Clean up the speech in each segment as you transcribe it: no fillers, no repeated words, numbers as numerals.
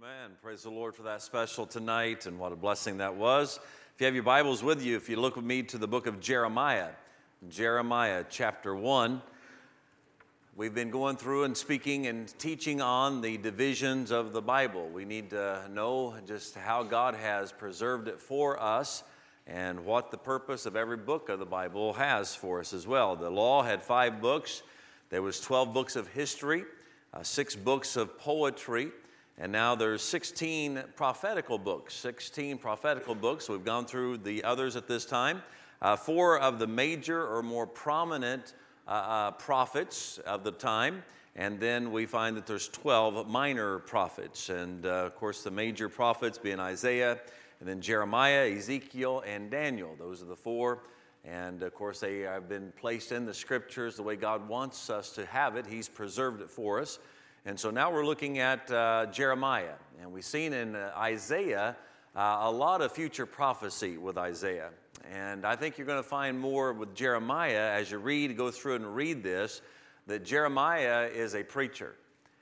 Amen. Praise the Lord for that special tonight, and what a blessing that was. If you have your Bibles with you, if you look with me to the book of Jeremiah, Jeremiah chapter 1. We've been going through and speaking and teaching on the divisions of the Bible. We need to know just how God has preserved it for us and what the purpose of every book of the Bible has for us as well. The law had 5 books. There was 12 books of history, 6 books of poetry, and now there's 16 prophetical books. 16 prophetical books. We've gone through the others at this time. 4 of the major or more prominent prophets of the time, and then we find that there's 12 minor prophets, and of course the major prophets being Isaiah, and then Jeremiah, Ezekiel, and Daniel. Those are the 4, and of course they have been placed in the scriptures the way God wants us to have it. He's preserved it for us. And so now we're looking at Jeremiah, and we've seen in Isaiah a lot of future prophecy with Isaiah. And I think you're going to find more with Jeremiah as you go through and read this, that Jeremiah is a preacher.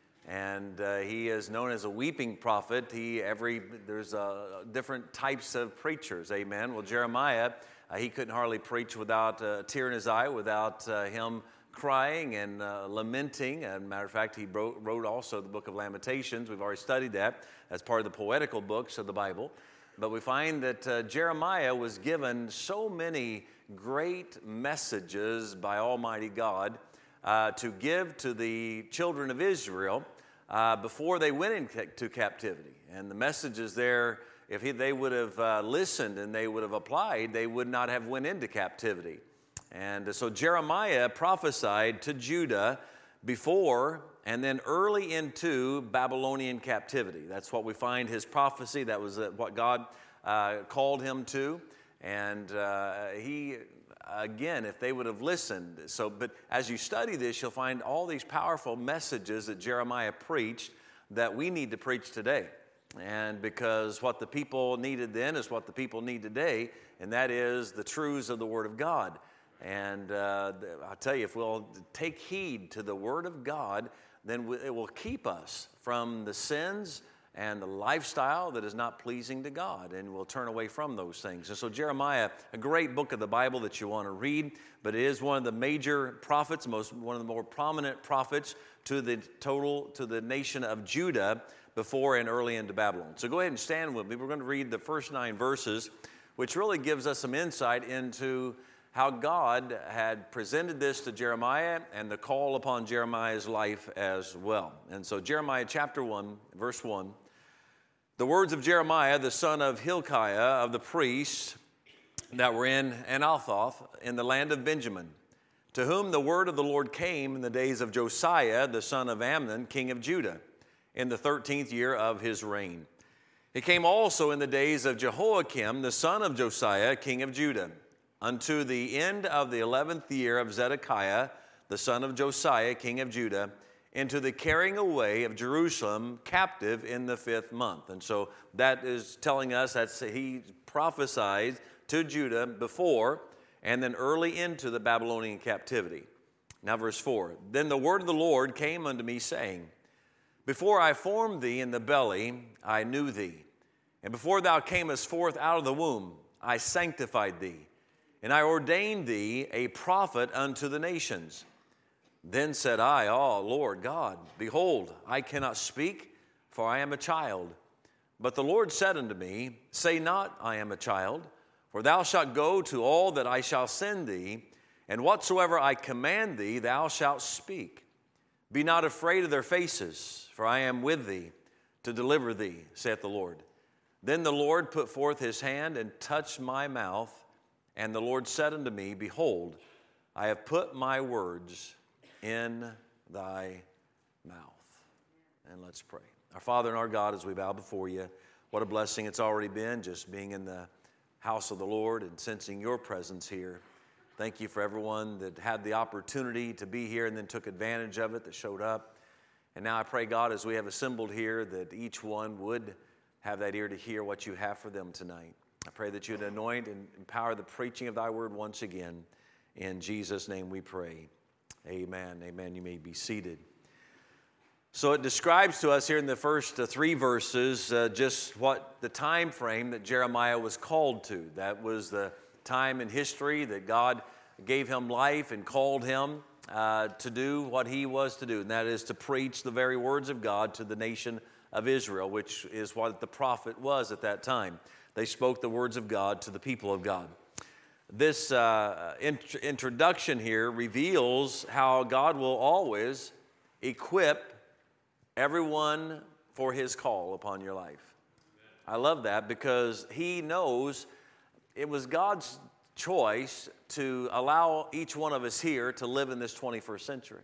And he is known as a weeping prophet. There's different types of preachers, amen. Well, Jeremiah, he couldn't hardly preach without a tear in his eye, without him crying and lamenting. As a matter of fact, he wrote also the book of Lamentations. We've already studied that as part of the poetical books of the Bible. But we find that Jeremiah was given so many great messages by Almighty God to give to the children of Israel before they went into captivity. And the messages there, if they would have listened and they would have applied, they would not have went into captivity. And so Jeremiah prophesied to Judah before and then early into Babylonian captivity. That's what we find his prophecy. That was what God called him to. And he, again, if they would have listened. But as you study this, you'll find all these powerful messages that Jeremiah preached that we need to preach today. And because what the people needed then is what the people need today, and that is the truths of the Word of God. And I'll tell you, if we'll take heed to the Word of God, then it will keep us from the sins and the lifestyle that is not pleasing to God, and we'll turn away from those things. And so Jeremiah, a great book of the Bible that you want to read, but it is one of the major prophets, one of the more prominent prophets to the nation of Judah before and early into Babylon. So go ahead and stand with me. We're going to read the first 9 verses, which really gives us some insight into how God had presented this to Jeremiah and the call upon Jeremiah's life as well. And so Jeremiah chapter 1, verse 1, the words of Jeremiah, the son of Hilkiah of the priests that were in Anathoth in the land of Benjamin, to whom the word of the Lord came in the days of Josiah, the son of Amon, king of Judah, in the 13th year of his reign. It came also in the days of Jehoiakim, the son of Josiah, king of Judah, unto the end of the 11th year of Zedekiah, the son of Josiah, king of Judah, into the carrying away of Jerusalem captive in the 5th month. And so that is telling us that he prophesied to Judah before and then early into the Babylonian captivity. Now verse 4, then the word of the Lord came unto me, saying, before I formed thee in the belly, I knew thee. And before thou camest forth out of the womb, I sanctified thee. And I ordained thee a prophet unto the nations. Then said I, Lord God, behold, I cannot speak, for I am a child. But the Lord said unto me, say not, I am a child, for thou shalt go to all that I shall send thee, and whatsoever I command thee, thou shalt speak. Be not afraid of their faces, for I am with thee to deliver thee, saith the Lord. Then the Lord put forth his hand and touched my mouth, and the Lord said unto me, behold, I have put my words in thy mouth. And let's pray. Our Father and our God, as we bow before you, what a blessing it's already been just being in the house of the Lord and sensing your presence here. Thank you for everyone that had the opportunity to be here and then took advantage of it, that showed up. And now I pray, God, as we have assembled here, that each one would have that ear to hear what you have for them tonight. I pray that you'd anoint and empower the preaching of thy word once again. In Jesus' name we pray. Amen. Amen. You may be seated. So it describes to us here in the first three verses just what the time frame that Jeremiah was called to. That was the time in history that God gave him life and called him to do what he was to do, and that is to preach the very words of God to the nation of Israel, which is what the prophet was at that time. They spoke the words of God to the people of God. This introduction here reveals how God will always equip everyone for his call upon your life. I love that because he knows it was God's choice to allow each one of us here to live in this 21st century.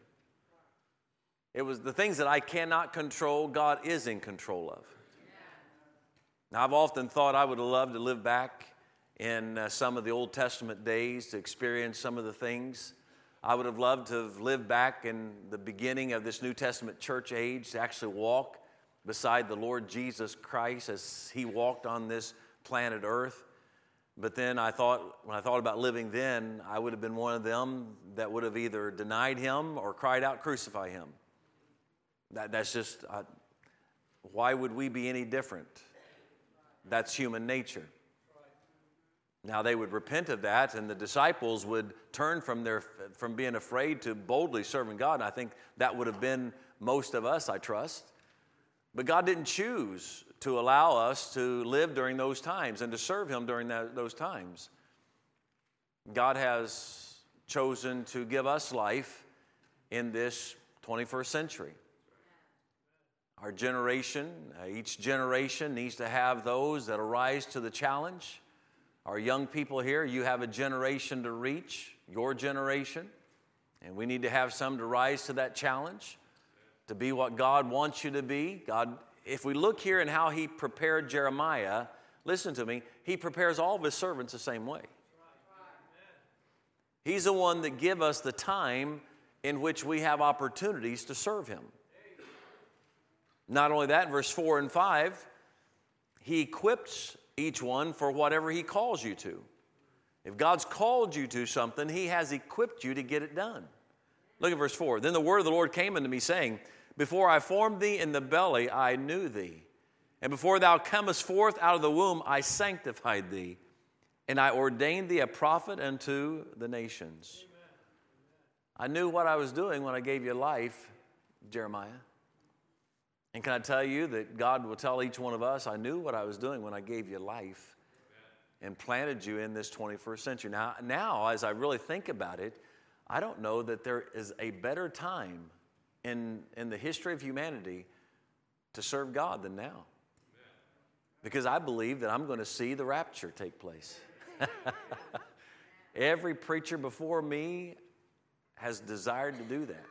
It was the things that I cannot control, God is in control of. Now, I've often thought I would have loved to live back in some of the Old Testament days to experience some of the things. I would have loved to have lived back in the beginning of this New Testament church age, to actually walk beside the Lord Jesus Christ as he walked on this planet Earth. But then when I thought about living then, I would have been one of them that would have either denied him or cried out, "Crucify him." That's just, why would we be any different? That's human nature. Now they would repent of that, and the disciples would turn from being afraid to boldly serving God. And I think that would have been most of us, I trust. But God didn't choose to allow us to live during those times and to serve him during those times. God has chosen to give us life in this 21st century. Our generation, each generation needs to have those that arise to the challenge. Our young people here, you have a generation to reach, your generation, and we need to have some to rise to that challenge, to be what God wants you to be. God, if we look here in how he prepared Jeremiah, listen to me, he prepares all of his servants the same way. He's the one that gives us the time in which we have opportunities to serve him. Not only that, in verse 4 and 5, he equips each one for whatever he calls you to. If God's called you to something, he has equipped you to get it done. Look at verse 4. Then the word of the Lord came unto me, saying, Before I formed thee in the belly, I knew thee. And before thou comest forth out of the womb, I sanctified thee. And I ordained thee a prophet unto the nations. I knew what I was doing when I gave you life, Jeremiah. And can I tell you that God will tell each one of us, I knew what I was doing when I gave you life and planted you in this 21st century. Now, as I really think about it, I don't know that there is a better time in the history of humanity to serve God than now. Because I believe that I'm going to see the rapture take place. Every preacher before me has desired to do that.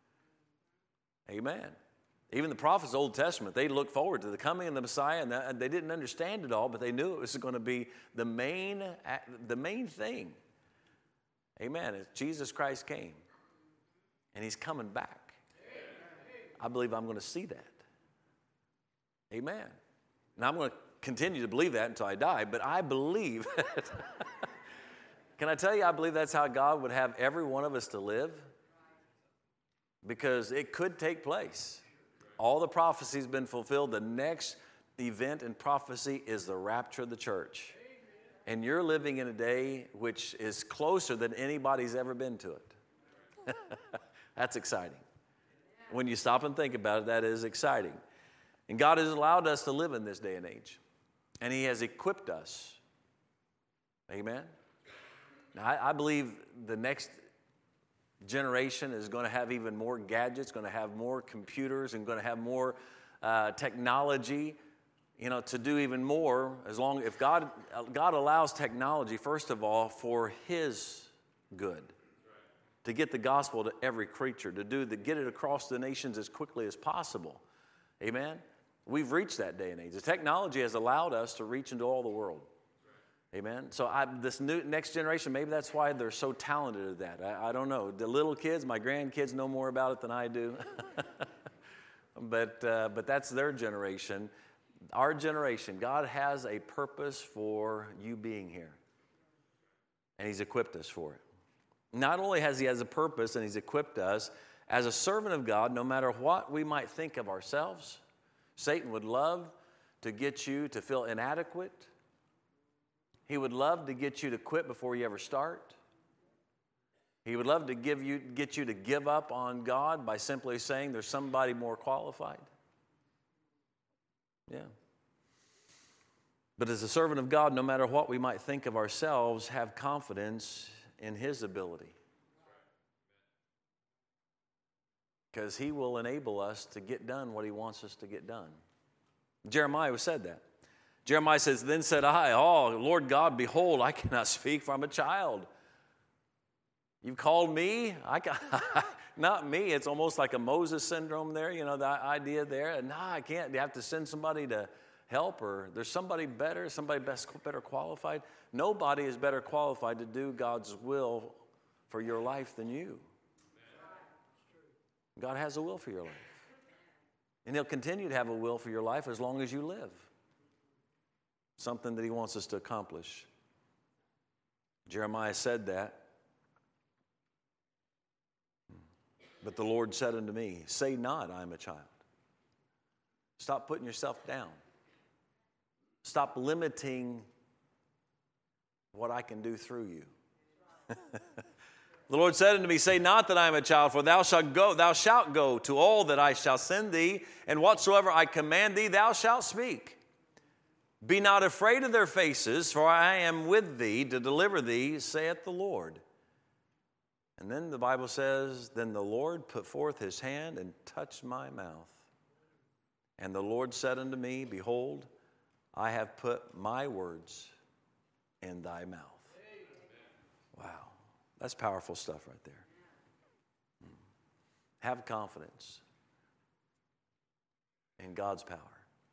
Amen. Even the prophets of the Old Testament, they looked forward to the coming of the Messiah, and they didn't understand it all, but they knew it was going to be the main thing. Amen. As Jesus Christ came, and he's coming back. I believe I'm going to see that. Amen. Now, I'm going to continue to believe that until I die, but I believe it. Can I tell you, I believe that's how God would have every one of us to live? Because it could take place. All the prophecy's been fulfilled. The next event in prophecy is the rapture of the church. And you're living in a day which is closer than anybody's ever been to it. That's exciting. When you stop and think about it, that is exciting. And God has allowed us to live in this day and age. And he has equipped us. Amen? Now, I believe the next generation is going to have even more gadgets, going to have more computers, and going to have more technology, to do even more. If God allows technology, first of all, for his good, to get the gospel to every creature, to get it across the nations as quickly as possible. Amen? We've reached that day and age. The technology has allowed us to reach into all the world. Amen. So this next generation, maybe that's why they're so talented at that. I don't know. The little kids, my grandkids know more about it than I do. But that's their generation. Our generation, God has a purpose for you being here. And he's equipped us for it. Not only has he a purpose and he's equipped us, As a servant of God, no matter what we might think of ourselves, Satan would love to get you to feel inadequate. He would love to get you to quit before you ever start. He would love to get you to give up on God by simply saying there's somebody more qualified. Yeah. But as a servant of God, no matter what we might think of ourselves, have confidence in His ability. Because He will enable us to get done what He wants us to get done. Jeremiah said that. Jeremiah says, "Then said I, oh, Lord God, behold, I cannot speak, for I'm a child. You've called me? Not me." It's almost like a Moses syndrome there, the idea there. No, I can't. You have to send somebody to help, or there's somebody better, better qualified. Nobody is better qualified to do God's will for your life than you. God has a will for your life. And He'll continue to have a will for your life as long as you live. Something that He wants us to accomplish. Jeremiah said that. But the Lord said unto me, "Say not, I am a child." Stop putting yourself down. Stop limiting what I can do through you. The Lord said unto me, "Say not that I am a child, for thou shalt go to all that I shall send thee, and whatsoever I command thee, thou shalt speak. Be not afraid of their faces, for I am with thee to deliver thee, saith the Lord." And then the Bible says, "Then the Lord put forth His hand and touched my mouth. And the Lord said unto me, Behold, I have put my words in thy mouth." Wow, that's powerful stuff right there. Have confidence in God's power.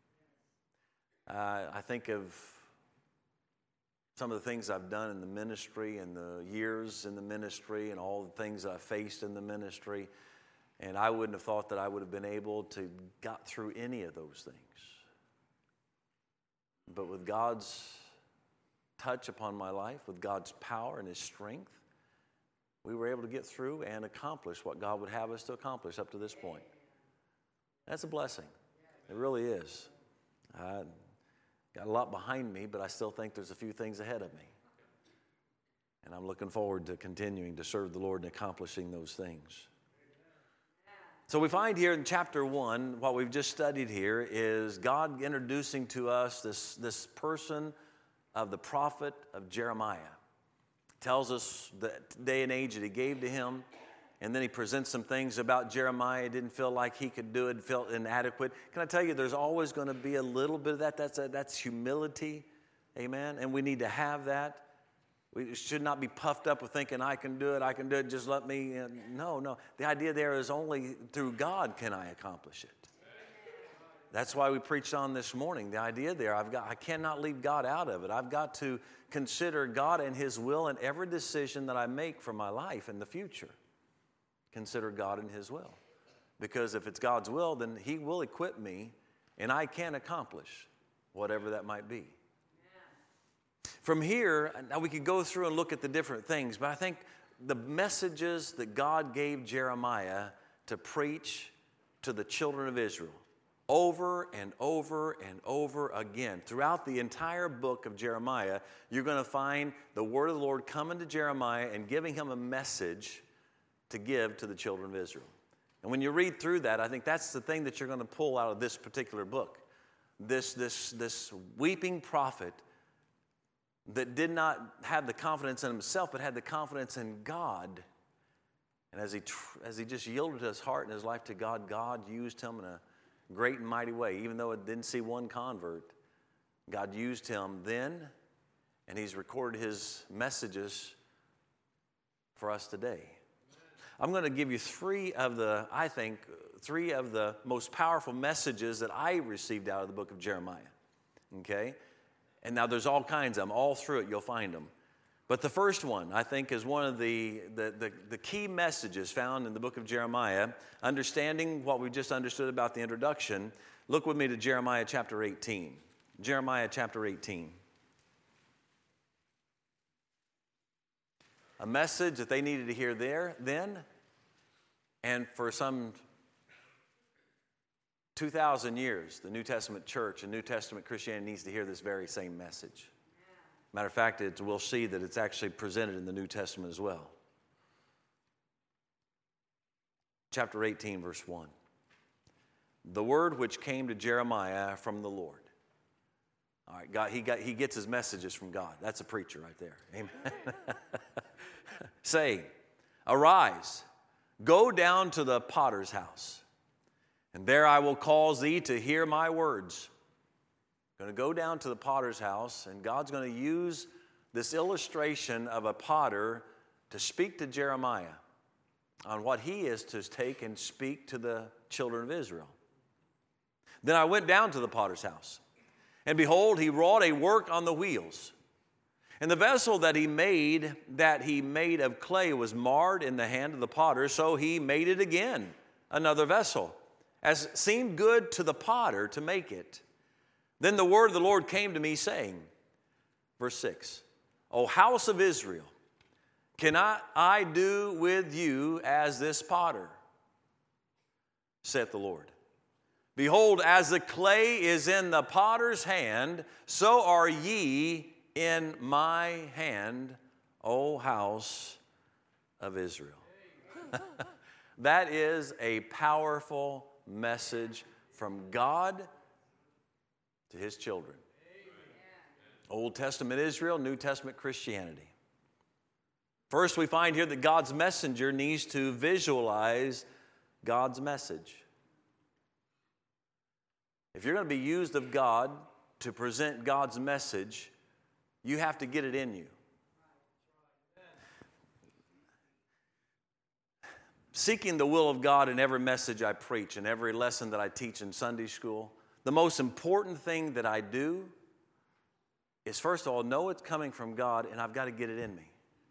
I think of some of the things I've done in the ministry and the years in the ministry and all the things that I faced in the ministry, and I wouldn't have thought that I would have been able to got through any of those things. But with God's touch upon my life, with God's power and His strength, we were able to get through and accomplish what God would have us to accomplish up to this point. That's a blessing. It really is. I got a lot behind me, but I still think there's a few things ahead of me. And I'm looking forward to continuing to serve the Lord and accomplishing those things. So we find here in chapter 1, what we've just studied here is God introducing to us this person of the prophet of Jeremiah. Tells us the day and age that He gave to him. And then He presents some things about Jeremiah. Didn't feel like he could do it, felt inadequate. Can I tell you, there's always going to be a little bit of that. That's humility. Amen? And we need to have that. We should not be puffed up with thinking, I can do it, just let me. No. The idea there is only through God can I accomplish it. That's why we preached on this morning. The idea there, I cannot leave God out of it. I've got to consider God and His will in every decision that I make for my life in the future. Consider God and His will. Because if it's God's will, then He will equip me and I can accomplish whatever that might be. From here, now we could go through and look at the different things, but I think the messages that God gave Jeremiah to preach to the children of Israel over and over and over again. Throughout the entire book of Jeremiah, you're going to find the word of the Lord coming to Jeremiah and giving him a message to give to the children of Israel. And when you read through that, I think that's the thing that you're going to pull out of this particular book. This weeping prophet that did not have the confidence in himself, but had the confidence in God. And as he just yielded his heart and his life to God, God used him in a great and mighty way. Even though it didn't see one convert, God used him then, and He's recorded his messages for us today. I'm going to give you three of the most powerful messages that I received out of the book of Jeremiah. Okay? And now there's all kinds of them. All through it you'll find them. But the first one, I think, is one of the key messages found in the book of Jeremiah. Understanding what we just understood about the introduction. Look with me to Jeremiah chapter 18. Jeremiah chapter 18. A message that they needed to hear there then, And for some 2,000 years, the New Testament church and New Testament Christianity needs to hear this very same message. Matter of fact, we'll see that it's actually presented in the New Testament as well. Chapter 18, verse 1. The word which came to Jeremiah from the Lord. All right, God, he gets his messages from God. That's a preacher right there. Amen. Saying, arise, go down to the potter's house, and there I will cause thee to hear my words. I'm going to go down to the potter's house, and God's going to use this illustration of a potter to speak to Jeremiah on what he is to take and speak to the children of Israel. Then I went down to the potter's house, and behold, he wrought a work on the wheels. And the vessel that he made of clay was marred in the hand of the potter, so he made it again, another vessel, as seemed good to the potter to make it. Then the word of the Lord came to me, saying, verse 6, O house of Israel, cannot I do with you as this potter, saith the Lord. Behold, as the clay is in the potter's hand, so are ye in my hand, O house of Israel. That is a powerful message from God to his children. Old Testament Israel, New Testament Christianity. First, we find here that God's messenger needs to visualize God's message. If you're going to be used of God to present God's message, you have to get it in you. Seeking the will of God in every message I preach and every lesson that I teach in Sunday school, the most important thing that I do is, first of all, know it's coming from God, and I've got to get it in me.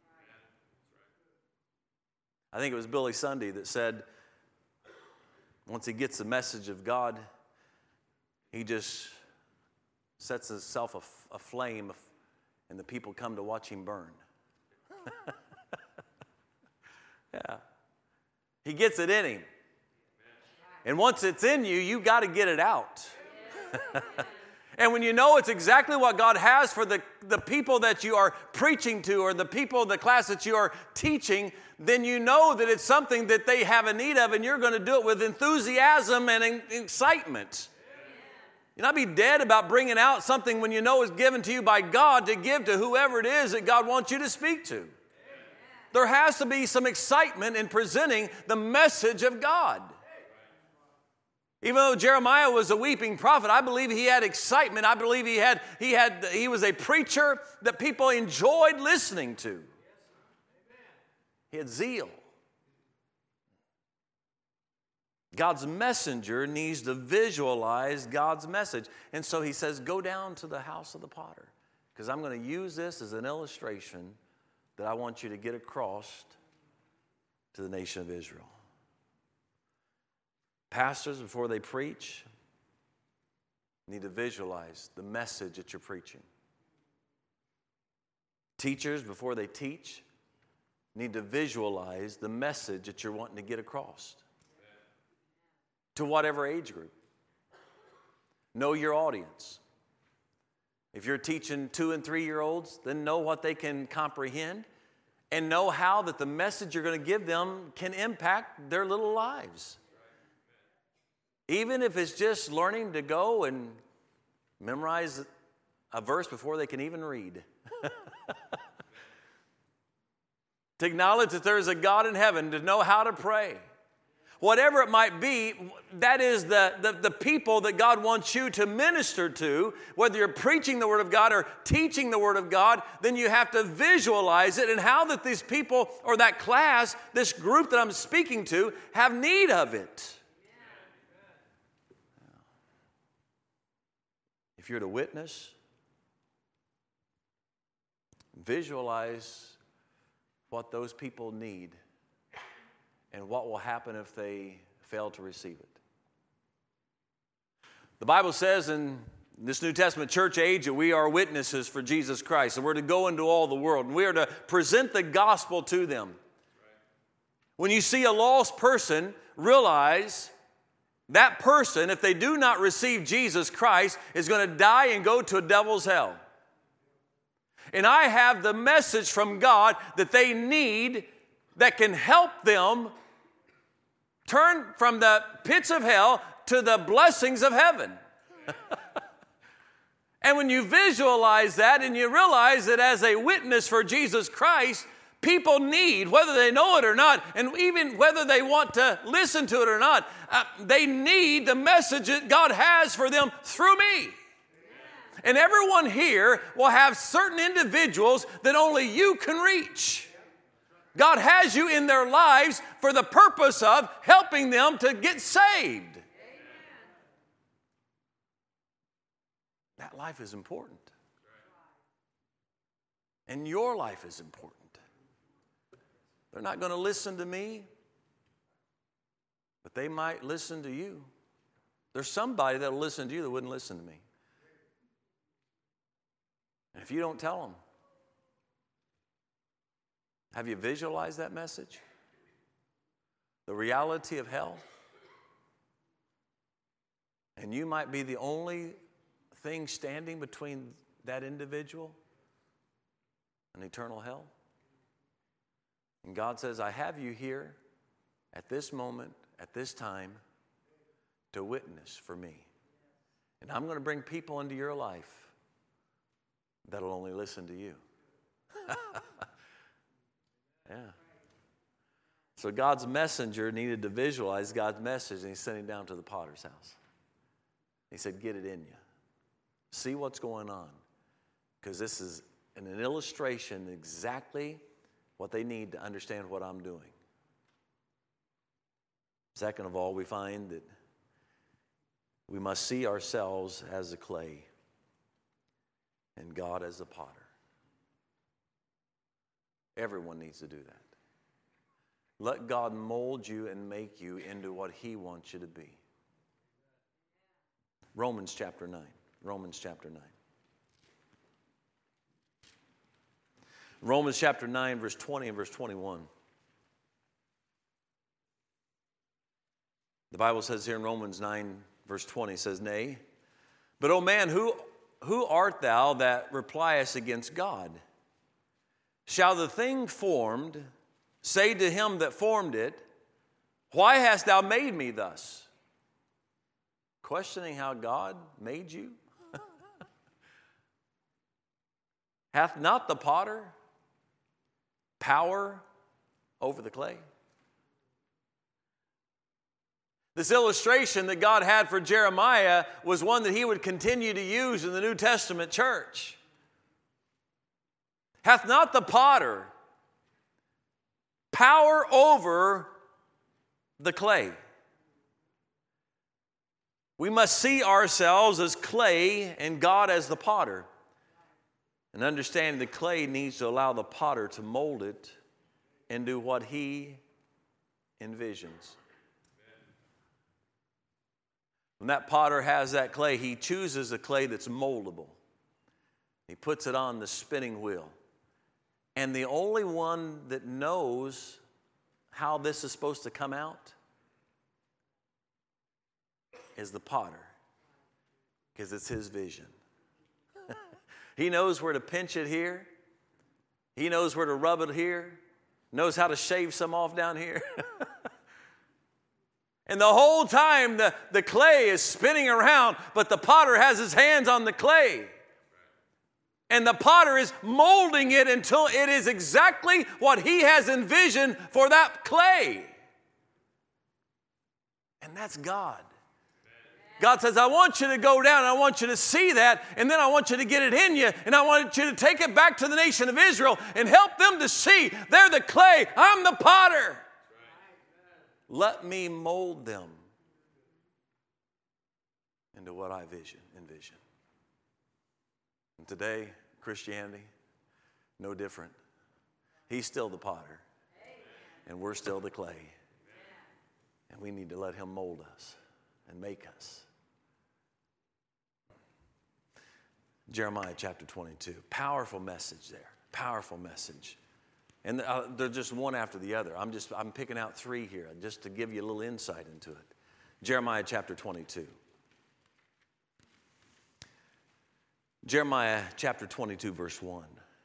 I think it was Billy Sunday that said, once he gets the message of God, he just sets himself aflame, and the people come to watch him burn. Yeah. He gets it in him. And once it's in you, you've got to get it out. And when you know it's exactly what God has for the people that you are preaching to, or the people, the class that you are teaching, then you know that it's something that they have a need of, and you're going to do it with enthusiasm and excitement. You'll not be dead about bringing out something when you know it's given to you by God to give to whoever it is that God wants you to speak to. There has to be some excitement in presenting the message of God. Even though Jeremiah was a weeping prophet, I believe he had excitement. I believe he was a preacher that people enjoyed listening to. He had zeal. God's messenger needs to visualize God's message. And so he says, go down to the house of the potter, because I'm going to use this as an illustration that I want you to get across to the nation of Israel. Pastors, before they preach, need to visualize the message that you're preaching. Teachers, before they teach, need to visualize the message that you're wanting to get across to whatever age group. Know your audience. If you're teaching 2- and 3-year-olds, then know what they can comprehend, and know how that the message you're going to give them can impact their little lives. Even if it's just learning to go and memorize a verse before they can even read. To acknowledge that there's a God in heaven, to know how to pray. Whatever it might be, that is the people that God wants you to minister to. Whether you're preaching the Word of God or teaching the Word of God, then you have to visualize it, and how that these people, or that class, this group that I'm speaking to, have need of it. If you're to witness, visualize what those people need and what will happen if they fail to receive it. The Bible says in this New Testament church age that we are witnesses for Jesus Christ, and we're to go into all the world, and we are to present the gospel to them. When you see a lost person, realize that person, if they do not receive Jesus Christ, is going to die and go to a devil's hell. And I have the message from God that they need that can help them turn from the pits of hell to the blessings of heaven. And when you visualize that and you realize that as a witness for Jesus Christ, people need, whether they know it or not, and even whether they want to listen to it or not, they need the message that God has for them through me. And everyone here will have certain individuals that only you can reach. God has you in their lives for the purpose of helping them to get saved. That life is important. And your life is important. They're not going to listen to me, but they might listen to you. There's somebody that will listen to you that wouldn't listen to me. And if you don't tell them, have you visualized that message? The reality of hell? And you might be the only thing standing between that individual and eternal hell. And God says, I have you here at this moment, at this time, to witness for me. And I'm going to bring people into your life that'll only listen to you. Yeah. So God's messenger needed to visualize God's message, and he sent him down to the potter's house. He said, get it in you. See what's going on. Because this is an illustration exactly what they need to understand what I'm doing. Second of all, we find that we must see ourselves as the clay and God as the potter. Everyone needs to do that. Let God mold you and make you into what he wants you to be. Romans chapter 9. Romans chapter 9. Romans chapter 9, verse 20 and verse 21. The Bible says here in Romans 9, verse 20, it says, Nay, but, O man, who art thou that repliest against God? Shall the thing formed say to him that formed it, Why hast thou made me thus? Questioning how God made you? Hath not the potter power over the clay? This illustration that God had for Jeremiah was one that he would continue to use in the New Testament church. Hath not the potter power over the clay? We must see ourselves as clay and God as the potter. And understanding the clay needs to allow the potter to mold it into what he envisions. When that potter has that clay, he chooses a clay that's moldable. He puts it on the spinning wheel. And the only one that knows how this is supposed to come out is the potter, because it's his vision. He knows where to pinch it here. He knows where to rub it here. Knows how to shave some off down here. And the whole time the clay is spinning around, but the potter has his hands on the clay. And the potter is molding it until it is exactly what he has envisioned for that clay. And that's God. God says, I want you to go down, I want you to see that, and then I want you to get it in you, and I want you to take it back to the nation of Israel and help them to see they're the clay, I'm the potter. Let me mold them into what I envision. And today, Christianity, no different. He's still the potter, and we're still the clay. And we need to let him mold us and make us. Jeremiah chapter 22. Powerful message there. Powerful message. And they're just one after the other. I'm picking out three here just to give you a little insight into it. Jeremiah chapter 22. Jeremiah chapter 22, verse 1.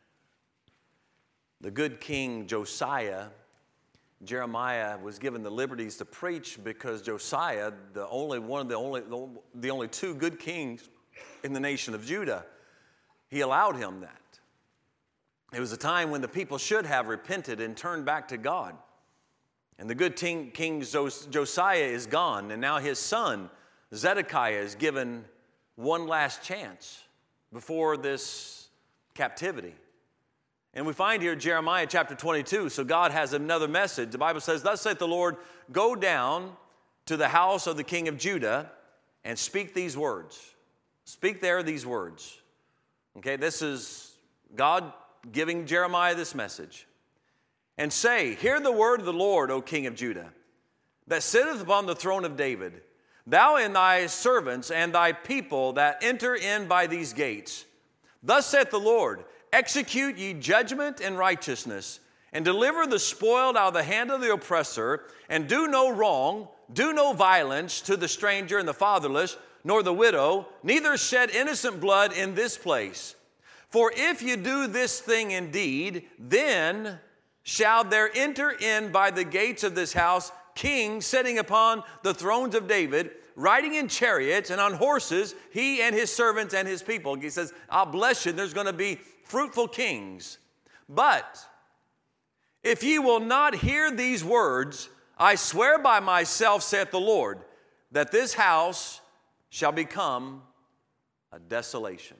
The good king Josiah, Jeremiah was given the liberties to preach because Josiah, the only two good kings in the nation of Judah, he allowed him that. It was a time when the people should have repented and turned back to God. And the good king Josiah is gone, and now his son Zedekiah is given one last chance before this captivity. And we find here Jeremiah chapter 22, so God has another message. The Bible says, "Thus saith the Lord, go down to the house of the king of Judah and speak these words." Speak there these words. Okay, this is God giving Jeremiah this message. "And say, hear the word of the Lord, O king of Judah, that sitteth upon the throne of David, thou and thy servants and thy people that enter in by these gates. Thus saith the Lord, execute ye judgment and righteousness, and deliver the spoiled out of the hand of the oppressor, and do no wrong, do no violence to the stranger and the fatherless, nor the widow, neither shed innocent blood in this place. For if you do this thing indeed, then shall there enter in by the gates of this house kings sitting upon the thrones of David, riding in chariots and on horses, he and his servants and his people." He says, I'll bless you, there's going to be fruitful kings. "But if ye will not hear these words, I swear by myself, saith the Lord, that this house shall become a desolation."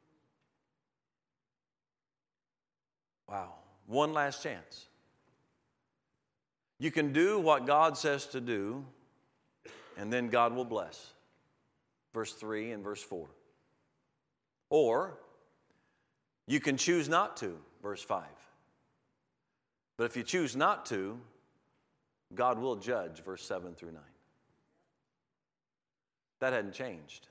Wow. One last chance. You can do what God says to do, and then God will bless. Verse 3 and verse 4. Or you can choose not to, verse 5. But if you choose not to, God will judge, verse 7 through 9. That hadn't changed.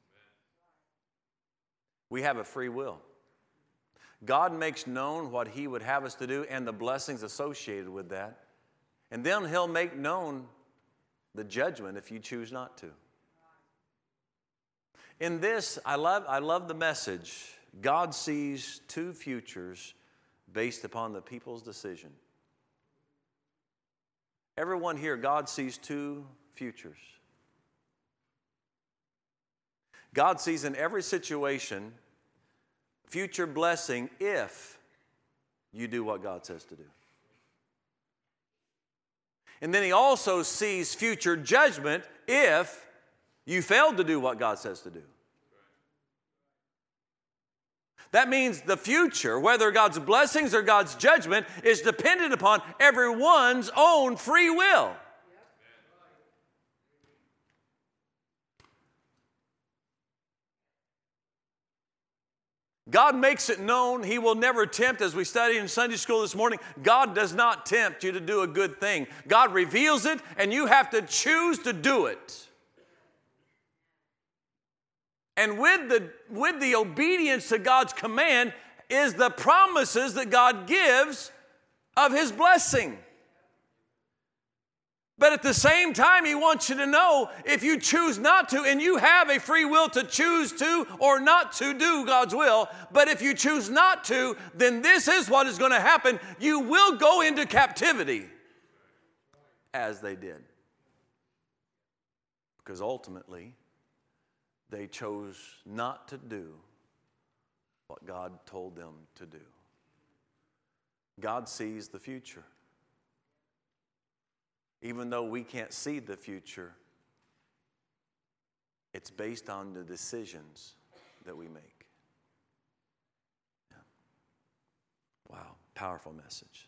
We have a free will. God makes known what he would have us to do and the blessings associated with that. And then he'll make known the judgment if you choose not to. In this, I love the message. God sees two futures based upon the people's decision. Everyone here, God sees two futures. God sees in every situation future blessing if you do what God says to do. And then he also sees future judgment if you fail to do what God says to do. That means the future, whether God's blessings or God's judgment, is dependent upon everyone's own free will. God makes it known he will never tempt, as we studied in Sunday school this morning. God does not tempt you to do a good thing. God reveals it, and you have to choose to do it. And with the obedience to God's command is the promises that God gives of his blessing. But at the same time, he wants you to know if you choose not to, and you have a free will to choose to or not to do God's will, but if you choose not to, then this is what is going to happen. You will go into captivity, as they did. Because ultimately, they chose not to do what God told them to do. God sees the future. Even though we can't see the future, it's based on the decisions that we make. Yeah. Wow, powerful message.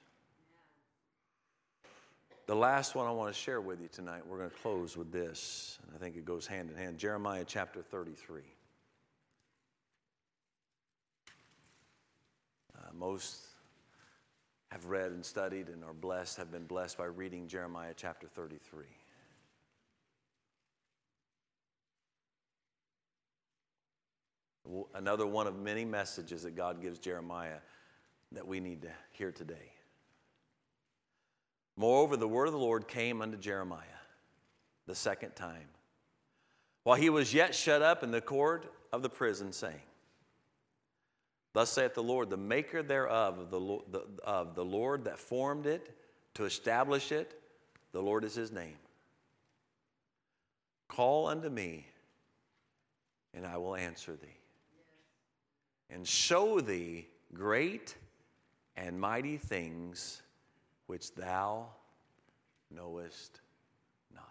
The last one I want to share with you tonight, we're going to close with this, and I think it goes hand in hand. Jeremiah chapter 33. Most have read and studied and are blessed, have been blessed by reading Jeremiah chapter 33. Another one of many messages that God gives Jeremiah that we need to hear today. Moreover, the word of the Lord came unto Jeremiah the second time, while he was yet shut up in the court of the prison, saying, Thus saith the Lord, the maker thereof, of the Lord that formed it, to establish it, the Lord is his name. Call unto me, and I will answer thee, and show thee great and mighty things which thou knowest not.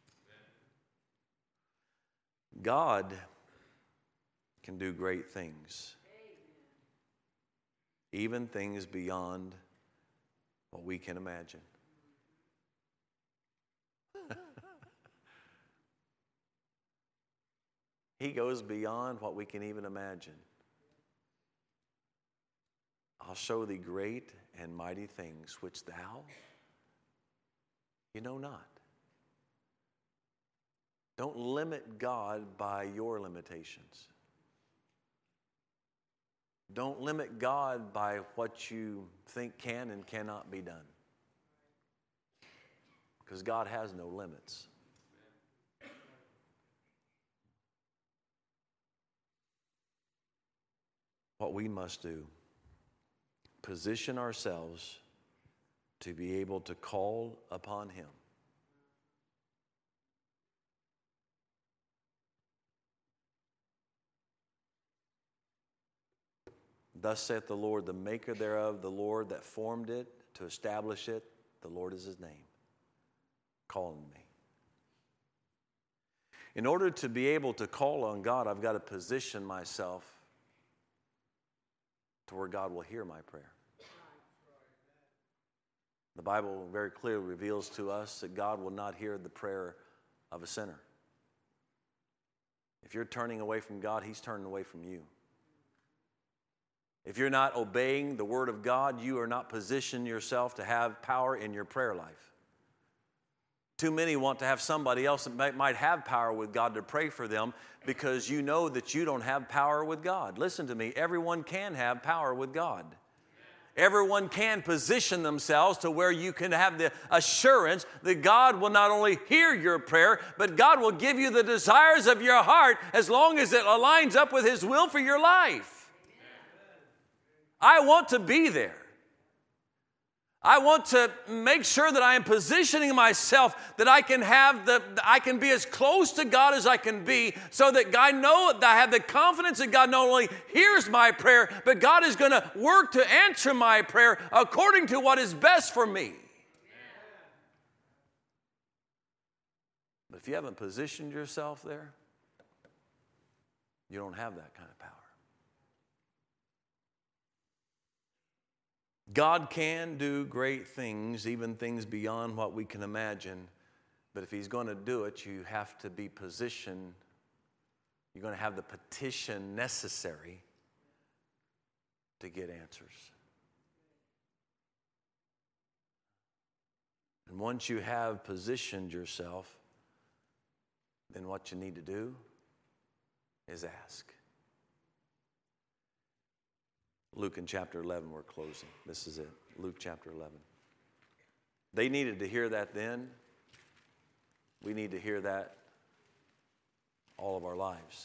God can do great things, even things beyond what we can imagine. He goes beyond what we can even imagine. I'll show thee great and mighty things which thou, you know not. Don't limit God by your limitations. Don't limit God by what you think can and cannot be done. Because God has no limits. What we must do, position ourselves to be able to call upon him. Thus saith the Lord, the maker thereof, the Lord that formed it, to establish it, the Lord is his name. Call on me. In order to be able to call on God, I've got to position myself to where God will hear my prayer. The Bible very clearly reveals to us that God will not hear the prayer of a sinner. If you're turning away from God, he's turning away from you. If you're not obeying the word of God, you are not positioning yourself to have power in your prayer life. Too many want to have somebody else that might have power with God to pray for them because you know that you don't have power with God. Listen to me, everyone can have power with God. Everyone can position themselves to where you can have the assurance that God will not only hear your prayer, but God will give you the desires of your heart as long as it aligns up with his will for your life. I want to be there. I want to make sure that I am positioning myself that I can be as close to God as I can be, so that I have the confidence that God not only hears my prayer, but God is going to work to answer my prayer according to what is best for me. But if you haven't positioned yourself there, you don't have that kind of power. God can do great things, even things beyond what we can imagine. But if he's going to do it, you have to be positioned. You're going to have the petition necessary to get answers. And once you have positioned yourself, then what you need to do is ask. Luke in chapter 11, we're closing. This is it. Luke chapter 11. They needed to hear that then. We need to hear that all of our lives.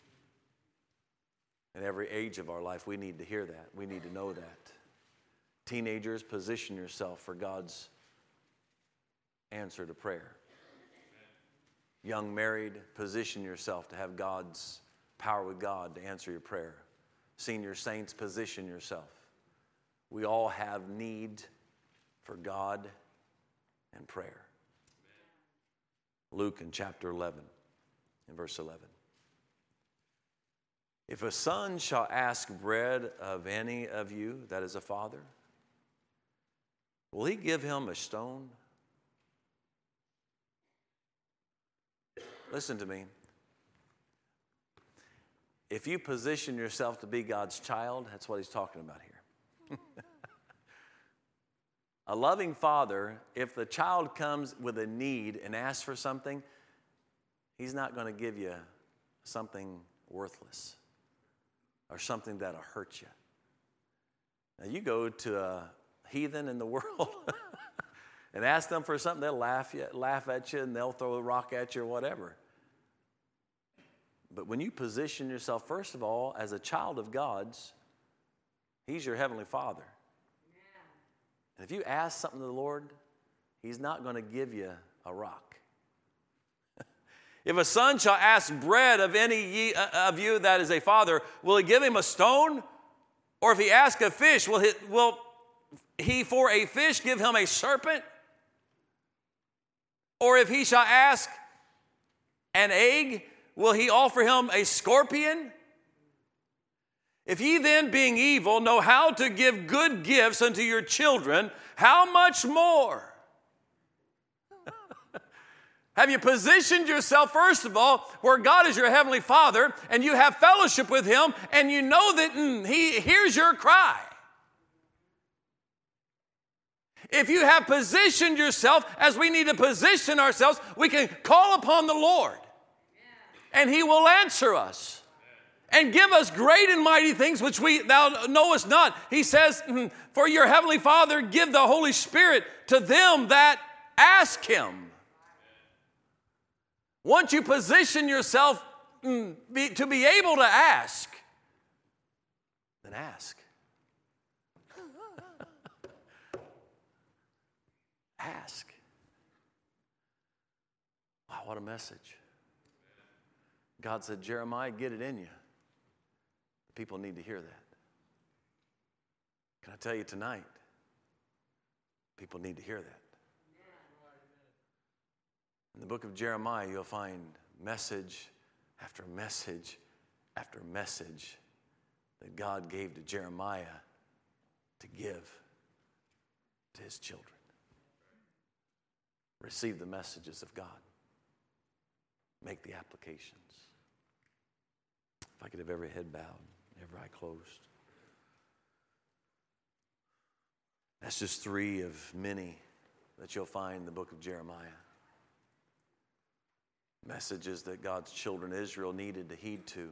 In every age of our life, we need to hear that. We need to know that. Teenagers, position yourself for God's answer to prayer. Young married, position yourself to have God's power with God to answer your prayer. Senior saints, position yourself. We all have need for God and prayer. Luke in chapter 11, in verse 11. If a son shall ask bread of any of you that is a father, will he give him a stone? Listen to me. If you position yourself to be God's child, that's what he's talking about here. A loving father, if the child comes with a need and asks for something, he's not going to give you something worthless or something that'll hurt you. Now, you go to a heathen in the world and ask them for something, they'll laugh at you, and they'll throw a rock at you or whatever. But when you position yourself, first of all, as a child of God's, He's your Heavenly Father. And if you ask something of the Lord, He's not going to give you a rock. If a son shall ask bread of any of you that is a father, will he give him a stone? Or if he ask a fish, will he for a fish give him a serpent? Or if he shall ask an egg, will he offer him a scorpion? If ye then, being evil, know how to give good gifts unto your children, how much more? Have you positioned yourself, first of all, where God is your Heavenly Father, and you have fellowship with Him, and you know that He hears your cry? If you have positioned yourself as we need to position ourselves, we can call upon the Lord, and He will answer us and give us great and mighty things which thou knowest not. He says, for your Heavenly Father, give the Holy Spirit to them that ask Him. Once you position yourself to be able to ask, then ask. Ask. Wow, what a message. God said, Jeremiah, get it in you. People need to hear that. Can I tell you tonight? People need to hear that. In the book of Jeremiah, you'll find message after message after message that God gave to Jeremiah to give to his children. Receive the messages of God. Make the applications. If I could have every head bowed, every eye closed. That's just three of many that you'll find in the book of Jeremiah. Messages that God's children Israel needed to heed to.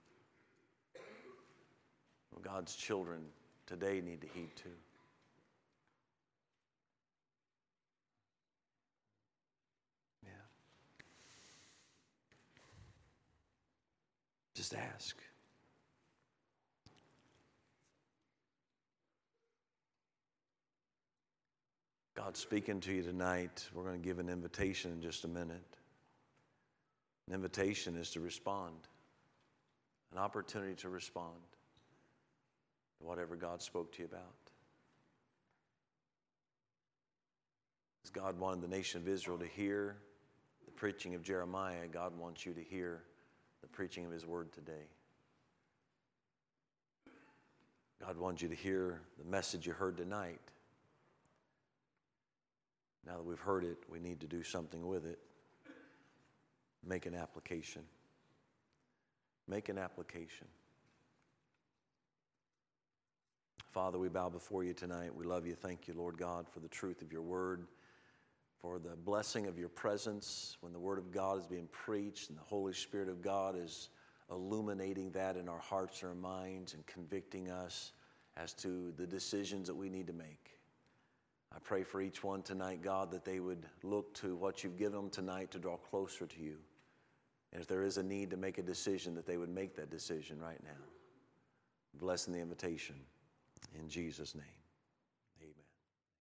Well, God's children today need to heed to. Yeah. Just ask. God's speaking to you tonight. We're going to give an invitation in just a minute. An invitation is to respond, an opportunity to respond to whatever God spoke to you about. As God wanted the nation of Israel to hear the preaching of Jeremiah, God wants you to hear the preaching of His Word today. God wants you to hear the message you heard tonight. Now that we've heard it, we need to do something with it. Make an application. Make an application. Father, we bow before you tonight. We love you. Thank you, Lord God, for the truth of your word, for the blessing of your presence when the word of God is being preached and the Holy Spirit of God is illuminating that in our hearts and our minds and convicting us as to the decisions that we need to make. I pray for each one tonight, God, that they would look to what you've given them tonight to draw closer to you. And if there is a need to make a decision, that they would make that decision right now. Blessing the invitation in Jesus' name.